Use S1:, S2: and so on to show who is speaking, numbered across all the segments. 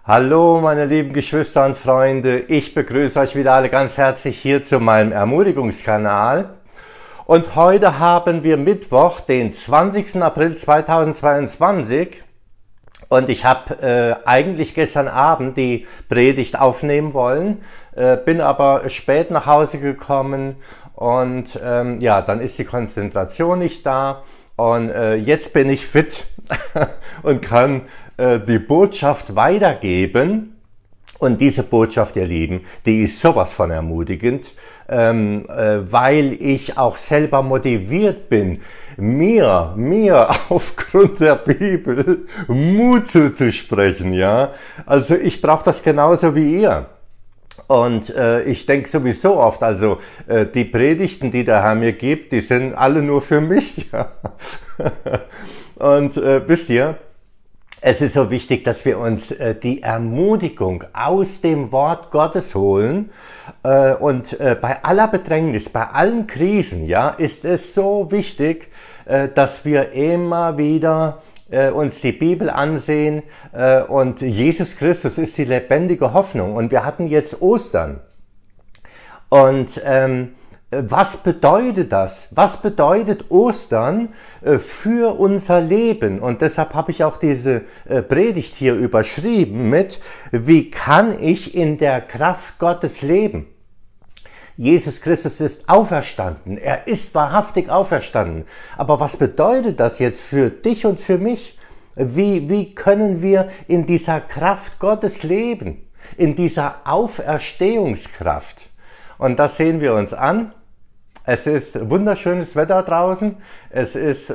S1: Hallo meine lieben Geschwister und Freunde, ich begrüße euch wieder alle ganz herzlich hier zu meinem Ermutigungskanal. Und heute haben wir Mittwoch, den 20. April 2022 und ich habe eigentlich gestern Abend die Predigt aufnehmen wollen, bin aber spät nach Hause gekommen und dann ist die Konzentration nicht da. Und jetzt bin ich fit und kann die Botschaft weitergeben. Und diese Botschaft, ihr Lieben, die ist sowas von ermutigend, weil ich auch selber motiviert bin, mir aufgrund der Bibel Mut zuzusprechen, ja. Also ich brauche das genauso wie ihr. Und ich denke sowieso oft, also die Predigten, die der Herr mir gibt, die sind alle nur für mich. Ja. Und wisst ihr, es ist so wichtig, dass wir uns die Ermutigung aus dem Wort Gottes holen. Und bei aller Bedrängnis, bei allen Krisen, ja, ist es so wichtig, dass wir immer wieder uns die Bibel ansehen und Jesus Christus ist die lebendige Hoffnung und wir hatten jetzt Ostern und was bedeutet das? Was bedeutet Ostern für unser Leben? Und deshalb habe ich auch diese Predigt hier überschrieben mit, wie kann ich in der Kraft Gottes leben? Jesus Christus ist auferstanden, er ist wahrhaftig auferstanden. Aber was bedeutet das jetzt für dich und für mich? Wie können wir in dieser Kraft Gottes leben? In dieser Auferstehungskraft? Und das sehen wir uns an. Es ist wunderschönes Wetter draußen. Es ist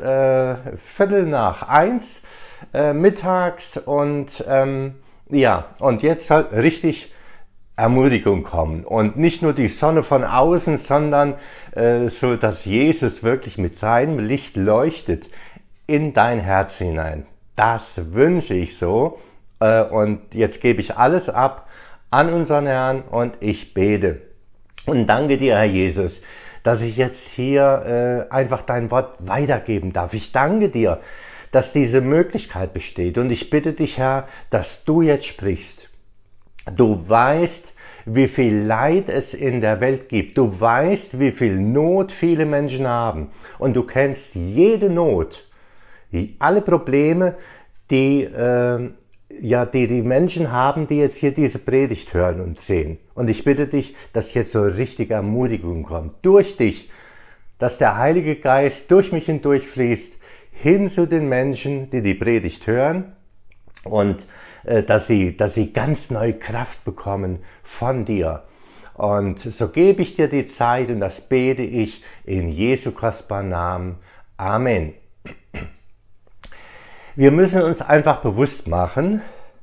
S1: 1:15 mittags und und jetzt soll richtig Ermutigung kommen und nicht nur die Sonne von außen, sondern so, dass Jesus wirklich mit seinem Licht leuchtet in dein Herz hinein. Das wünsche ich so und jetzt gebe ich alles ab an unseren Herrn und ich bete und danke dir, Herr Jesus, dass ich jetzt hier einfach dein Wort weitergeben darf. Ich danke dir, dass diese Möglichkeit besteht und ich bitte dich, Herr, dass du jetzt sprichst. Du weißt, wie viel Leid es in der Welt gibt. Du weißt, wie viel Not viele Menschen haben. Und du kennst jede Not, alle Probleme, die die Menschen haben, die jetzt hier diese Predigt hören und sehen. Und ich bitte dich, dass jetzt so richtige Ermutigung kommt. Durch dich, dass der Heilige Geist durch mich hindurch fließt, hin zu den Menschen, die die Predigt hören und dass sie ganz neue Kraft bekommen von dir. Und so gebe ich dir die Zeit und das bete ich in Jesu kostbaren Namen. Amen. Wir müssen uns einfach bewusst machen,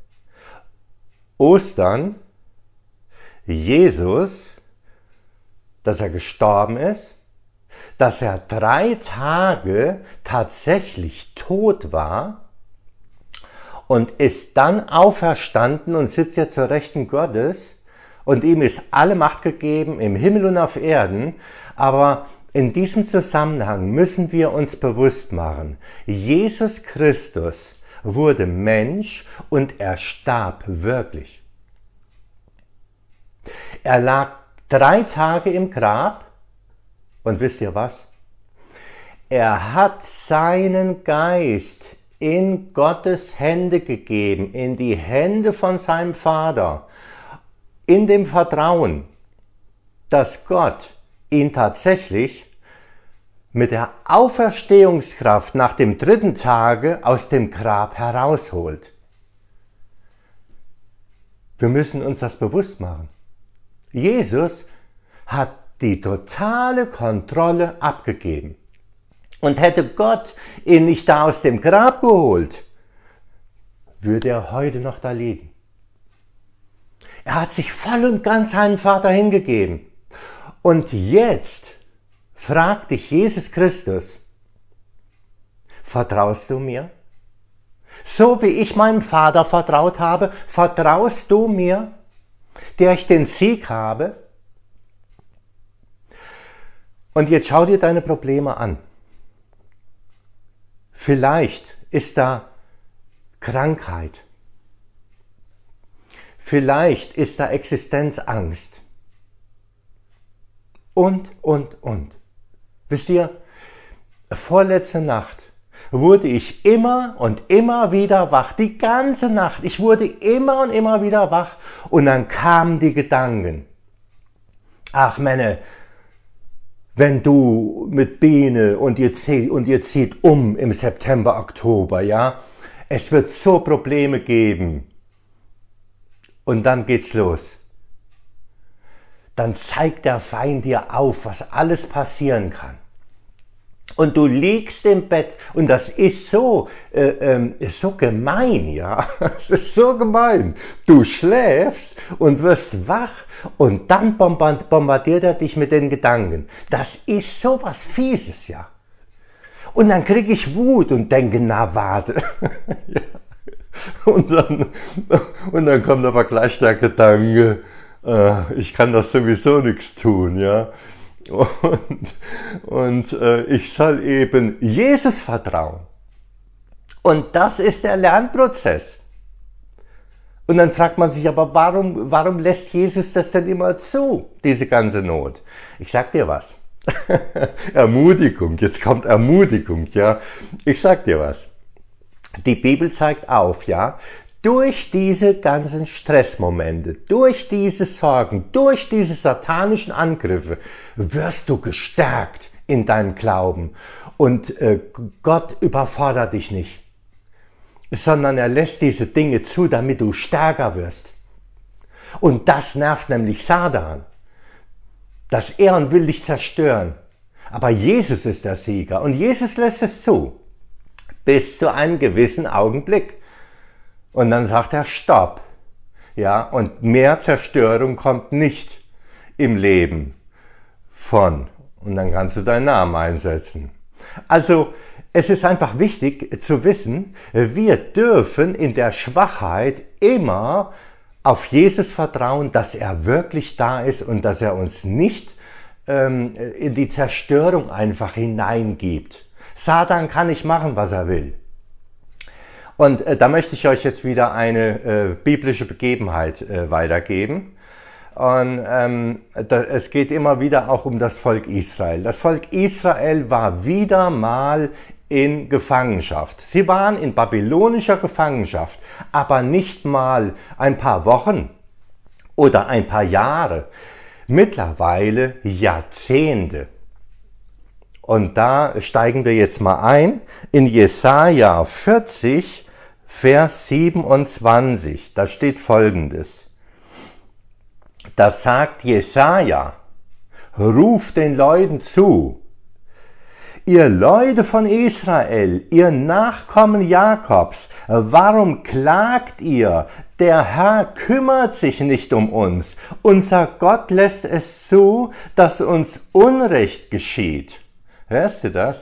S1: Ostern, Jesus, dass er gestorben ist, dass er 3 Tage tatsächlich tot war, und ist dann auferstanden und sitzt jetzt zur Rechten Gottes und ihm ist alle Macht gegeben im Himmel und auf Erden. Aber in diesem Zusammenhang müssen wir uns bewusst machen, Jesus Christus wurde Mensch und er starb wirklich. Er lag 3 Tage im Grab und wisst ihr was? Er hat seinen Geist in Gottes Hände gegeben, in die Hände von seinem Vater, in dem Vertrauen, dass Gott ihn tatsächlich mit der Auferstehungskraft nach dem 3. Tage aus dem Grab herausholt. Wir müssen uns das bewusst machen. Jesus hat die totale Kontrolle abgegeben. Und hätte Gott ihn nicht da aus dem Grab geholt, würde er heute noch da liegen. Er hat sich voll und ganz seinem Vater hingegeben. Und jetzt fragt dich Jesus Christus, vertraust du mir? So wie ich meinem Vater vertraut habe, vertraust du mir, der ich den Sieg habe? Und jetzt schau dir deine Probleme an. Vielleicht ist da Krankheit. Vielleicht ist da Existenzangst. Und. Wisst ihr, vorletzte Nacht wurde ich immer und immer wieder wach, die ganze Nacht. Ich wurde immer und immer wieder wach und dann kamen die Gedanken. Ach Männer, wenn du mit Biene und ihr zieht um im September, Oktober, ja, es wird so Probleme geben. Und dann geht's los. Dann zeigt der Feind dir auf, was alles passieren kann. Und du liegst im Bett und das ist so gemein, ja. Das ist so gemein. Du schläfst und wirst wach und dann bombardiert er dich mit den Gedanken. Das ist so was Fieses, ja. Und dann kriege ich Wut und denke, na warte. Ja. Und dann kommt aber gleich der Gedanke, ich kann das sowieso nichts tun, ja. Und ich soll eben Jesus vertrauen. Und das ist der Lernprozess. Und dann fragt man sich aber, warum lässt Jesus das denn immer zu, diese ganze Not? Ich sag dir was. Ermutigung, jetzt kommt Ermutigung, ja. Ich sag dir was. Die Bibel zeigt auf, ja, durch diese ganzen Stressmomente, durch diese Sorgen, durch diese satanischen Angriffe wirst du gestärkt in deinem Glauben. Und Gott überfordert dich nicht, sondern er lässt diese Dinge zu, damit du stärker wirst. Und das nervt nämlich Satan, dass er will dich zerstören. Aber Jesus ist der Sieger und Jesus lässt es zu. Bis zu einem gewissen Augenblick. Und dann sagt er Stopp. Ja, und mehr Zerstörung kommt nicht im Leben von. Und dann kannst du deinen Namen einsetzen. Also, es ist einfach wichtig zu wissen, wir dürfen in der Schwachheit immer auf Jesus vertrauen, dass er wirklich da ist und dass er uns nicht in die Zerstörung einfach hineingibt. Satan kann nicht machen, was er will. Und da möchte ich euch jetzt wieder eine biblische Begebenheit weitergeben. Und es geht immer wieder auch um das Volk Israel. Das Volk Israel war wieder mal in Gefangenschaft. Sie waren in babylonischer Gefangenschaft, aber nicht mal ein paar Wochen oder ein paar Jahre, mittlerweile Jahrzehnte. Und da steigen wir jetzt mal ein in Jesaja 40, Vers 27. Da steht Folgendes. Da sagt Jesaja, ruft den Leuten zu, ihr Leute von Israel, ihr Nachkommen Jakobs, warum klagt ihr? Der Herr kümmert sich nicht um uns. Unser Gott lässt es zu, dass uns Unrecht geschieht. Hörst du das?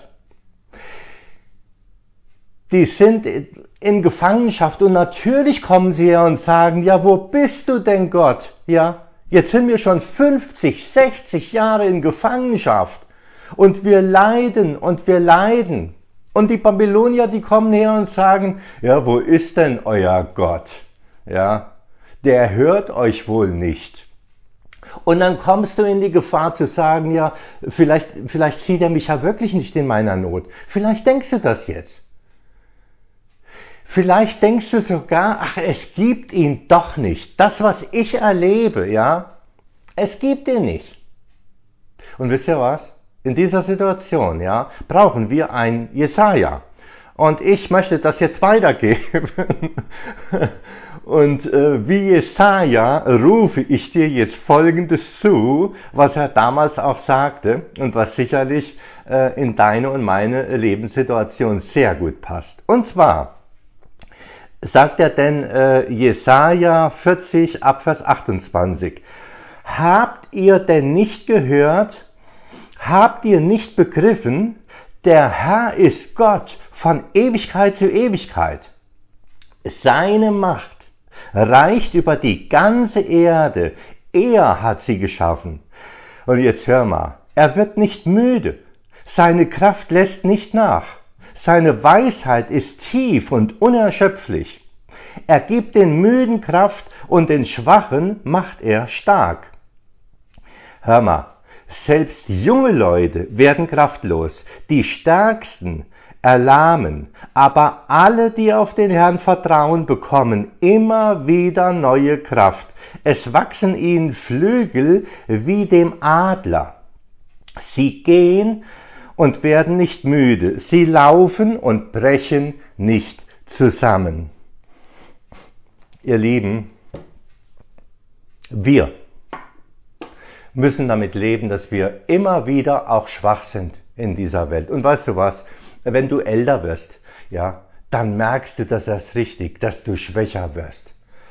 S1: Die sind in Gefangenschaft und natürlich kommen sie her und sagen, ja, wo bist du denn Gott? Ja, jetzt sind wir schon 50, 60 Jahre in Gefangenschaft und wir leiden und wir leiden. Und die Babylonier, die kommen her und sagen, ja, wo ist denn euer Gott? Ja, der hört euch wohl nicht. Und dann kommst du in die Gefahr zu sagen, ja, vielleicht sieht er mich ja wirklich nicht in meiner Not. Vielleicht denkst du das jetzt. Vielleicht denkst du sogar, ach, es gibt ihn doch nicht. Das, was ich erlebe, ja, es gibt ihn nicht. Und wisst ihr was? In dieser Situation, ja, brauchen wir ein Jesaja. Und ich möchte das jetzt weitergeben. Und wie Jesaja rufe ich dir jetzt Folgendes zu, was er damals auch sagte und was sicherlich in deine und meine Lebenssituation sehr gut passt. Und zwar sagt er denn Jesaja 40 ab Vers 28, habt ihr denn nicht gehört, habt ihr nicht begriffen, der Herr ist Gott von Ewigkeit zu Ewigkeit. Seine Macht reicht über die ganze Erde. Er hat sie geschaffen. Und jetzt hör mal, er wird nicht müde. Seine Kraft lässt nicht nach. Seine Weisheit ist tief und unerschöpflich. Er gibt den Müden Kraft und den Schwachen macht er stark. Hör mal, selbst junge Leute werden kraftlos, die Stärksten erlahmen, aber alle, die auf den Herrn vertrauen, bekommen immer wieder neue Kraft. Es wachsen ihnen Flügel wie dem Adler. Sie gehen und werden nicht müde, sie laufen und brechen nicht zusammen. Ihr Lieben, wir müssen damit leben, dass wir immer wieder auch schwach sind in dieser Welt. Und weißt du was? Wenn du älter wirst, ja, dann merkst du das erst richtig, dass du schwächer wirst.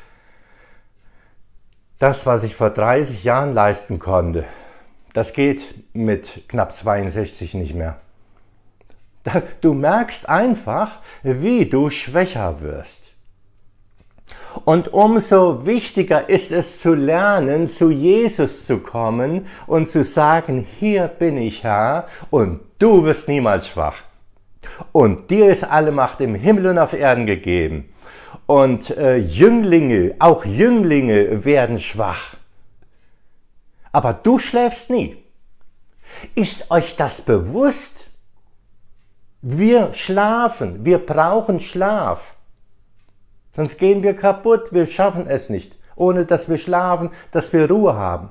S1: Das, was ich vor 30 Jahren leisten konnte, das geht mit knapp 62 nicht mehr. Du merkst einfach, wie du schwächer wirst. Und umso wichtiger ist es zu lernen, zu Jesus zu kommen und zu sagen, hier bin ich Herr und du wirst niemals schwach. Und dir ist alle Macht im Himmel und auf Erden gegeben. Und Jünglinge, auch Jünglinge werden schwach. Aber du schläfst nie. Ist euch das bewusst? Wir schlafen, wir brauchen Schlaf. Sonst gehen wir kaputt, wir schaffen es nicht, ohne dass wir schlafen, dass wir Ruhe haben.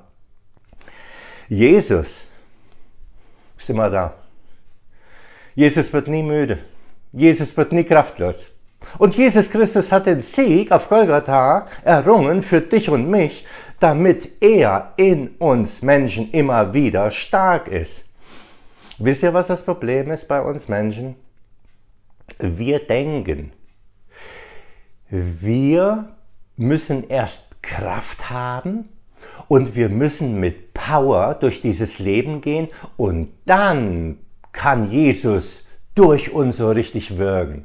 S1: Jesus ist immer da. Jesus wird nie müde. Jesus wird nie kraftlos. Und Jesus Christus hat den Sieg auf Golgatha errungen für dich und mich, damit er in uns Menschen immer wieder stark ist. Wisst ihr, was das Problem ist bei uns Menschen? Wir denken, wir müssen erst Kraft haben und wir müssen mit Power durch dieses Leben gehen und dann kann Jesus durch uns so richtig wirken.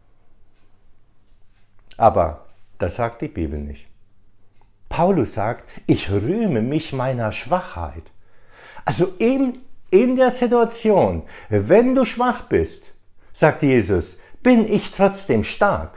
S1: Aber das sagt die Bibel nicht. Paulus sagt, ich rühme mich meiner Schwachheit. Also in der Situation, wenn du schwach bist, sagt Jesus, bin ich trotzdem stark.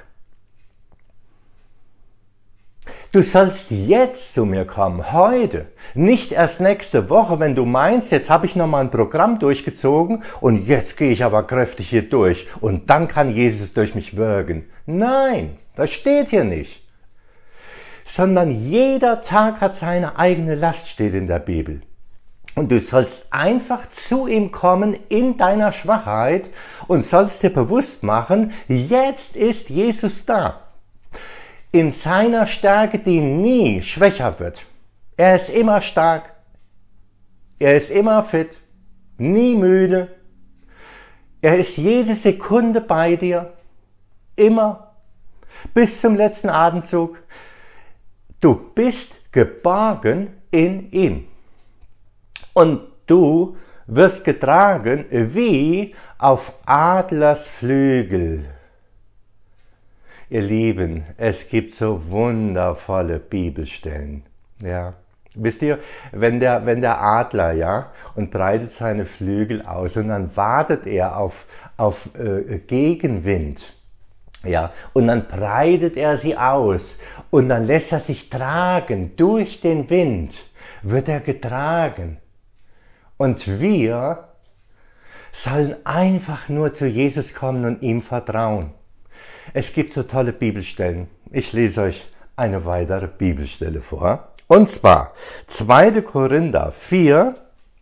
S1: Du sollst jetzt zu mir kommen, heute, nicht erst nächste Woche, wenn du meinst, jetzt habe ich nochmal ein Programm durchgezogen und jetzt gehe ich aber kräftig hier durch und dann kann Jesus durch mich wirken. Nein, das steht hier nicht. Sondern jeder Tag hat seine eigene Last, steht in der Bibel. Und du sollst einfach zu ihm kommen in deiner Schwachheit und sollst dir bewusst machen, jetzt ist Jesus da. In seiner Stärke, die nie schwächer wird. Er ist immer stark, er ist immer fit, nie müde. Er ist jede Sekunde bei dir, immer, bis zum letzten Atemzug. Du bist geborgen in ihm. Und du wirst getragen wie auf Adlers Flügel. Ihr Lieben, es gibt so wundervolle Bibelstellen. Ja. Wisst ihr, wenn der Adler, ja, und breitet seine Flügel aus und dann wartet er auf Gegenwind, ja, und dann breitet er sie aus und dann lässt er sich tragen durch den Wind, wird er getragen. Und wir sollen einfach nur zu Jesus kommen und ihm vertrauen. Es gibt so tolle Bibelstellen. Ich lese euch eine weitere Bibelstelle vor. Und zwar 2. Korinther 4,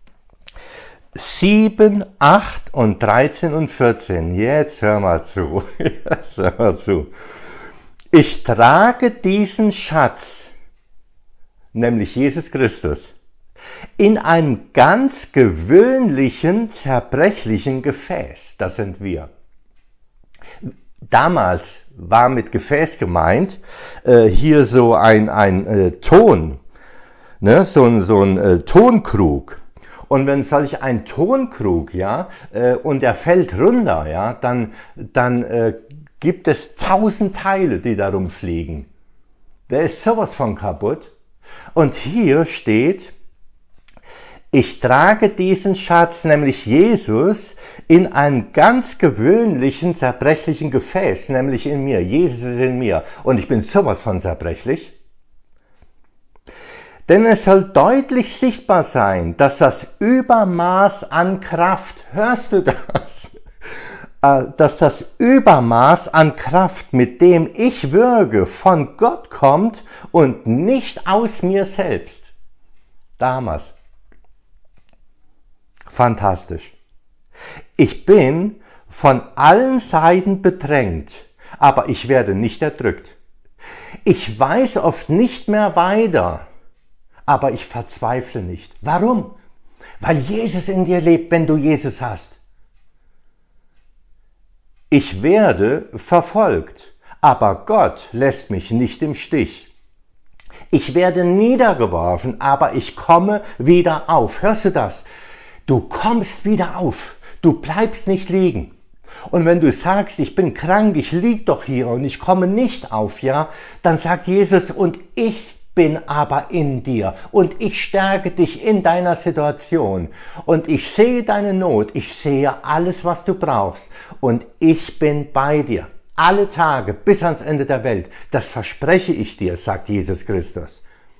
S1: 7, 8 und 13 und 14. Jetzt hör mal zu. Jetzt hör mal zu. Ich trage diesen Schatz, nämlich Jesus Christus, in einem ganz gewöhnlichen, zerbrechlichen Gefäß. Das sind wir. Damals war mit Gefäß gemeint, hier so ein Ton, ne, so ein Tonkrug. Und wenn solch ein Tonkrug, ja, und der fällt runter, ja, dann gibt es 1000 Teile, die darum fliegen. Der ist sowas von kaputt. Und hier steht, ich trage diesen Schatz, nämlich Jesus, in einem ganz gewöhnlichen, zerbrechlichen Gefäß, nämlich in mir. Jesus ist in mir und ich bin sowas von zerbrechlich. Denn es soll deutlich sichtbar sein, dass das Übermaß an Kraft, hörst du das? Dass das Übermaß an Kraft, mit dem ich wirke, von Gott kommt und nicht aus mir selbst. Damals. Fantastisch. Ich bin von allen Seiten bedrängt, aber ich werde nicht erdrückt. Ich weiß oft nicht mehr weiter, aber ich verzweifle nicht. Warum? Weil Jesus in dir lebt, wenn du Jesus hast. Ich werde verfolgt, aber Gott lässt mich nicht im Stich. Ich werde niedergeworfen, aber ich komme wieder auf. Hörst du das? Du kommst wieder auf. Du bleibst nicht liegen. Und wenn du sagst, ich bin krank, ich liege doch hier und ich komme nicht auf, ja, dann sagt Jesus, und ich bin aber in dir und ich stärke dich in deiner Situation und ich sehe deine Not, ich sehe alles, was du brauchst und ich bin bei dir. Alle Tage bis ans Ende der Welt, das verspreche ich dir, sagt Jesus Christus.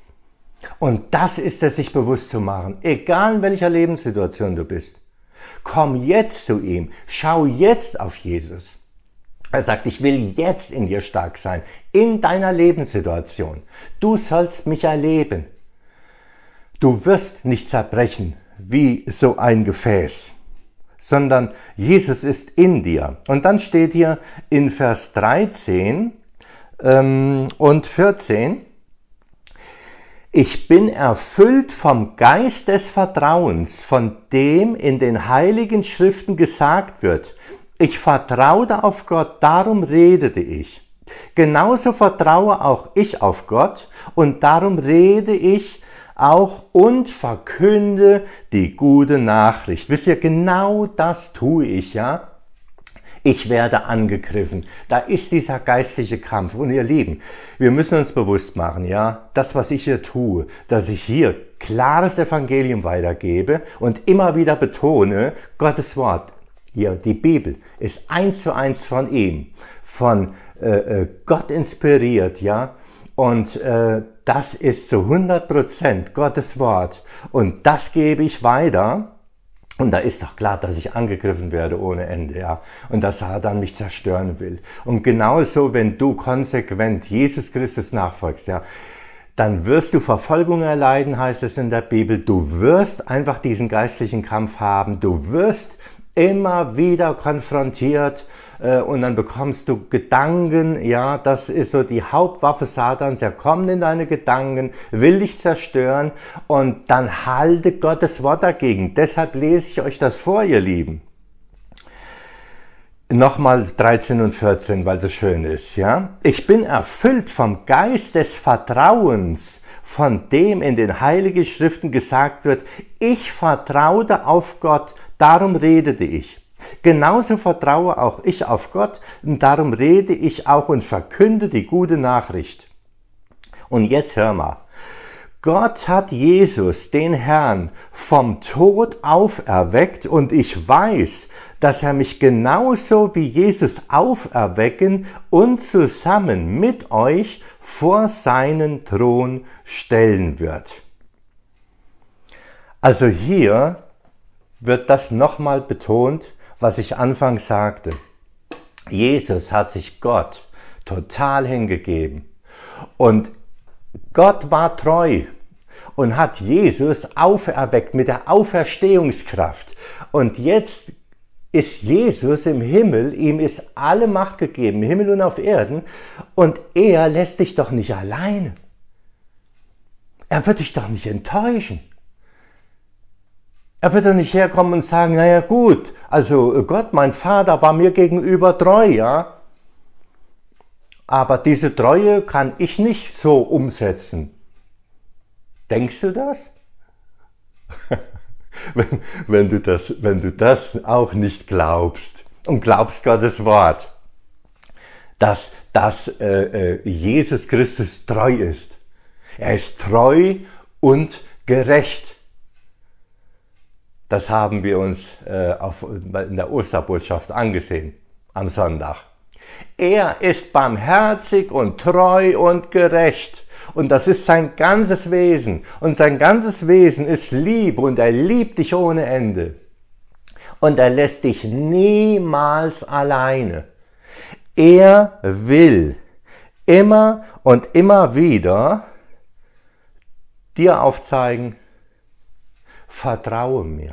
S1: Und das ist es, sich bewusst zu machen, egal in welcher Lebenssituation du bist. Komm jetzt zu ihm, schau jetzt auf Jesus. Er sagt, ich will jetzt in dir stark sein, in deiner Lebenssituation. Du sollst mich erleben. Du wirst nicht zerbrechen wie so ein Gefäß, sondern Jesus ist in dir. Und dann steht hier in Vers 13 und 14, ich bin erfüllt vom Geist des Vertrauens, von dem in den heiligen Schriften gesagt wird, ich vertraute auf Gott, darum redete ich. Genauso vertraue auch ich auf Gott und darum rede ich auch und verkünde die gute Nachricht. Wisst ihr, genau das tue ich, ja? Ich werde angegriffen. Da ist dieser geistliche Kampf. Und ihr Lieben, wir müssen uns bewusst machen, ja, das, was ich hier tue, dass ich hier klares Evangelium weitergebe und immer wieder betone, Gottes Wort, hier die Bibel, ist 1:1 von ihm, von Gott inspiriert, ja, und das ist zu 100% Gottes Wort und das gebe ich weiter. Und da ist doch klar, dass ich angegriffen werde ohne Ende, ja. Und dass Satan mich zerstören will. Und genauso, wenn du konsequent Jesus Christus nachfolgst, ja, dann wirst du Verfolgung erleiden, heißt es in der Bibel. Du wirst einfach diesen geistlichen Kampf haben. Du wirst immer wieder konfrontiert und dann bekommst du Gedanken, ja, das ist so die Hauptwaffe Satans, er kommt in deine Gedanken, will dich zerstören und dann halte Gottes Wort dagegen. Deshalb lese ich euch das vor, ihr Lieben. Nochmal 13 und 14, weil es schön ist, ja. Ich bin erfüllt vom Geist des Vertrauens, von dem in den heiligen Schriften gesagt wird, ich vertraute auf Gott, darum redete ich. Genauso vertraue auch ich auf Gott und darum rede ich auch und verkünde die gute Nachricht. Und jetzt hör mal. Gott hat Jesus, den Herrn, vom Tod auferweckt und ich weiß, dass er mich genauso wie Jesus auferwecken und zusammen mit euch vor seinen Thron stellen wird. Also hier wird das nochmal betont, was ich anfangs sagte. Jesus hat sich Gott total hingegeben und Gott war treu und hat Jesus auferweckt mit der Auferstehungskraft. Und jetzt ist Jesus im Himmel, ihm ist alle Macht gegeben, im Himmel und auf Erden, und er lässt dich doch nicht alleine. Er wird dich doch nicht enttäuschen. Er wird doch nicht herkommen und sagen, naja gut, also Gott, mein Vater, war mir gegenüber treu, ja. Aber diese Treue kann ich nicht so umsetzen. Denkst du das? wenn du das auch nicht glaubst und glaubst Gottes Wort, dass Jesus Christus treu ist. Er ist treu und gerecht. Das haben wir uns in der Osterbotschaft angesehen am Sonntag. Er ist barmherzig und treu und gerecht. Und das ist sein ganzes Wesen. Und sein ganzes Wesen ist Liebe und er liebt dich ohne Ende. Und er lässt dich niemals alleine. Er will immer und immer wieder dir aufzeigen, vertraue mir.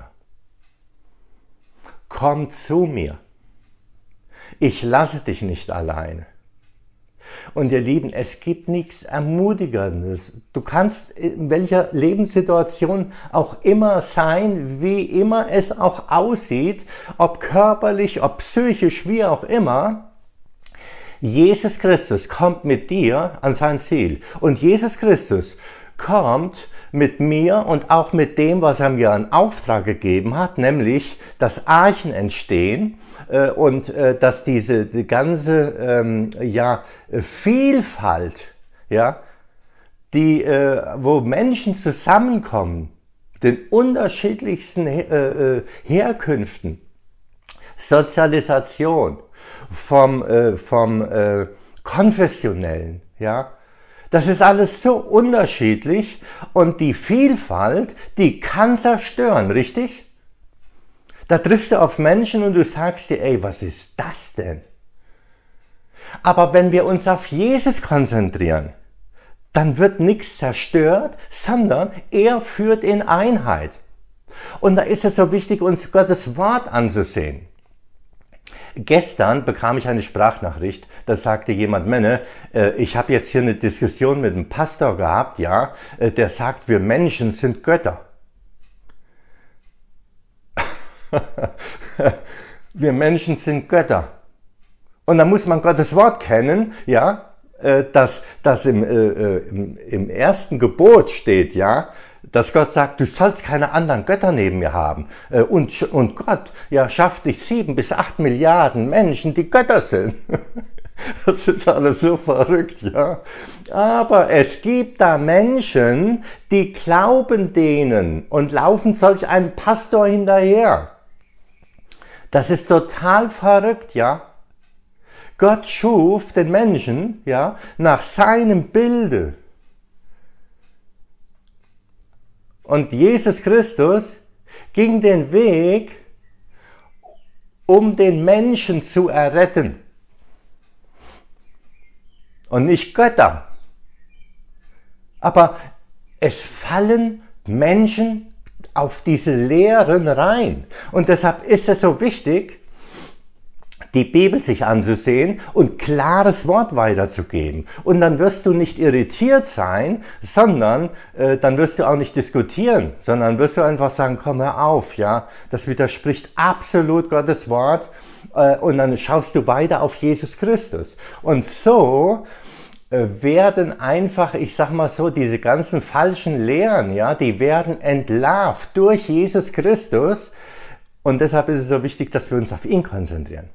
S1: Komm zu mir. Ich lasse dich nicht alleine. Und ihr Lieben, es gibt nichts Ermutigendes. Du kannst in welcher Lebenssituation auch immer sein, wie immer es auch aussieht, ob körperlich, ob psychisch, wie auch immer. Jesus Christus kommt mit dir an sein Ziel. Und Jesus Christus kommt mit mir und auch mit dem, was er mir in Auftrag gegeben hat, nämlich das Archenentstehen und dass die ganze Vielfalt, ja, wo Menschen zusammenkommen, den unterschiedlichsten Herkünften, Sozialisation, vom Konfessionellen, ja, das ist alles so unterschiedlich und die Vielfalt, die kann zerstören, richtig? Da triffst du auf Menschen und du sagst dir, ey, was ist das denn? Aber wenn wir uns auf Jesus konzentrieren, dann wird nichts zerstört, sondern er führt in Einheit. Und da ist es so wichtig, uns Gottes Wort anzusehen. Gestern bekam ich eine Sprachnachricht, da sagte jemand, Männer, ich habe jetzt hier eine Diskussion mit einem Pastor gehabt, ja, der sagt, wir Menschen sind Götter. Wir Menschen sind Götter. Und da muss man Gottes Wort kennen, ja, dass im ersten Gebot steht, ja, dass Gott sagt, du sollst keine anderen Götter neben mir haben. Und Gott, ja, schafft dich 7 bis 8 Milliarden Menschen, die Götter sind. Das ist alles so verrückt, ja. Aber es gibt da Menschen, die glauben denen und laufen solch einem Pastor hinterher. Das ist total verrückt, ja. Gott schuf den Menschen, ja, nach seinem Bilde. Und Jesus Christus ging den Weg, um den Menschen zu erretten. Und nicht Götter. Aber es fallen Menschen auf diese Lehren rein. Und deshalb ist es so wichtig, die Bibel sich anzusehen und klares Wort weiterzugeben. Und dann wirst du nicht irritiert sein, sondern dann wirst du auch nicht diskutieren, sondern wirst du einfach sagen, komm hör auf, ja, das widerspricht absolut Gottes Wort und dann schaust du weiter auf Jesus Christus. Und so werden einfach, ich sag mal so, diese ganzen falschen Lehren, ja, die werden entlarvt durch Jesus Christus und deshalb ist es so wichtig, dass wir uns auf ihn konzentrieren.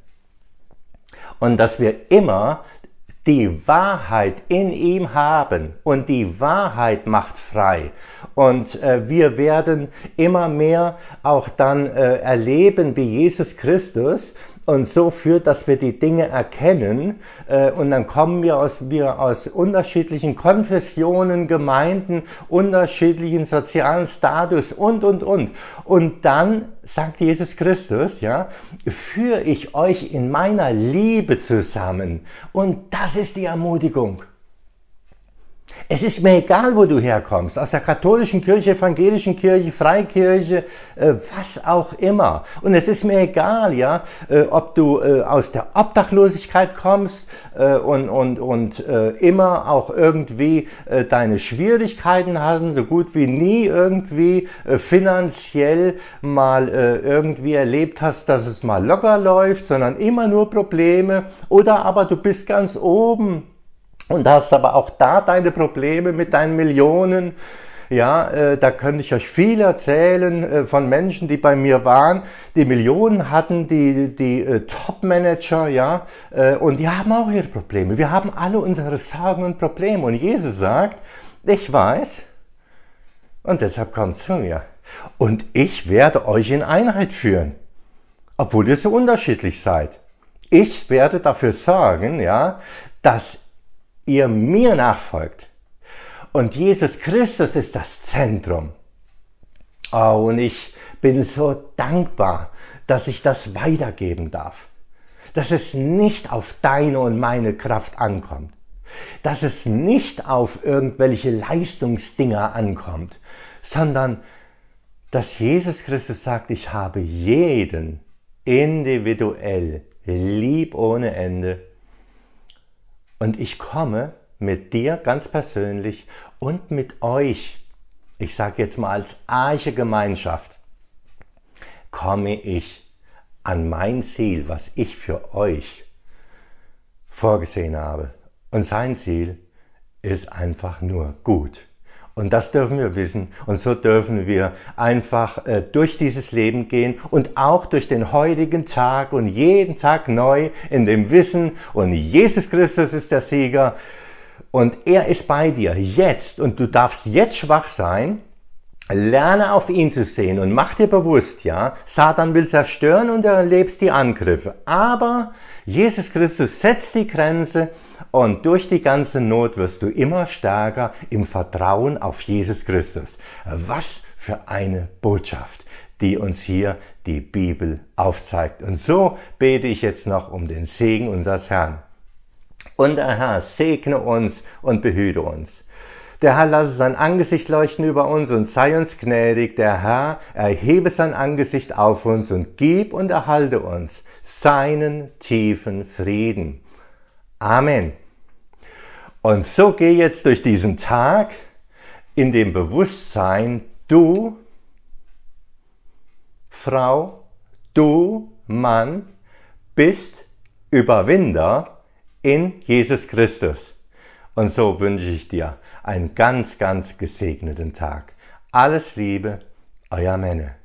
S1: Und dass wir immer die Wahrheit in ihm haben und die Wahrheit macht frei. Und wir werden immer mehr auch dann erleben wie Jesus Christus und so führt, dass wir die Dinge erkennen und dann kommen wir aus unterschiedlichen Konfessionen, Gemeinden, unterschiedlichen sozialen Status und. Und dann sagt Jesus Christus, ja, führe ich euch in meiner Liebe zusammen. Und das ist die Ermutigung. Es ist mir egal, wo du herkommst, aus der katholischen Kirche, evangelischen Kirche, Freikirche, was auch immer. Und es ist mir egal, ja, ob du aus der Obdachlosigkeit kommst und immer auch irgendwie deine Schwierigkeiten hast, so gut wie nie irgendwie finanziell mal irgendwie erlebt hast, dass es mal locker läuft, sondern immer nur Probleme. Oder aber du bist ganz oben und hast aber auch da deine Probleme mit deinen Millionen. Ja, da könnte ich euch viel erzählen von Menschen, die bei mir waren, die Millionen hatten, die Top-Manager, ja, und die haben auch ihre Probleme. Wir haben alle unsere Sorgen und Probleme. Und Jesus sagt, ich weiß, und deshalb kommt zu mir. Und ich werde euch in Einheit führen, obwohl ihr so unterschiedlich seid. Ich werde dafür sorgen, ja, dass ihr mir nachfolgt. Und Jesus Christus ist das Zentrum. Oh, und ich bin so dankbar, dass ich das weitergeben darf. Dass es nicht auf deine und meine Kraft ankommt. Dass es nicht auf irgendwelche Leistungsdinger ankommt, sondern dass Jesus Christus sagt, ich habe jeden individuell lieb ohne Ende. Und ich komme mit dir ganz persönlich und mit euch, ich sage jetzt mal als arche Gemeinschaft, komme ich an mein Ziel, was ich für euch vorgesehen habe. Und sein Ziel ist einfach nur gut. Und das dürfen wir wissen. Und so dürfen wir einfach durch dieses Leben gehen und auch durch den heutigen Tag und jeden Tag neu in dem Wissen, und Jesus Christus ist der Sieger und er ist bei dir jetzt und du darfst jetzt schwach sein. Lerne auf ihn zu sehen und mach dir bewusst, ja, Satan will zerstören und du erlebst die Angriffe. Aber Jesus Christus setzt die Grenze und durch die ganze Not wirst du immer stärker im Vertrauen auf Jesus Christus. Was für eine Botschaft, die uns hier die Bibel aufzeigt. Und so bete ich jetzt noch um den Segen unseres Herrn. Und der Herr segne uns und behüte uns. Der Herr lasse sein Angesicht leuchten über uns und sei uns gnädig. Der Herr erhebe sein Angesicht auf uns und gib und erhalte uns seinen tiefen Frieden. Amen. Und so geh jetzt durch diesen Tag in dem Bewusstsein, du, Frau, du, Mann, bist Überwinder in Jesus Christus. Und so wünsche ich dir einen ganz, ganz gesegneten Tag. Alles Liebe, euer Menne.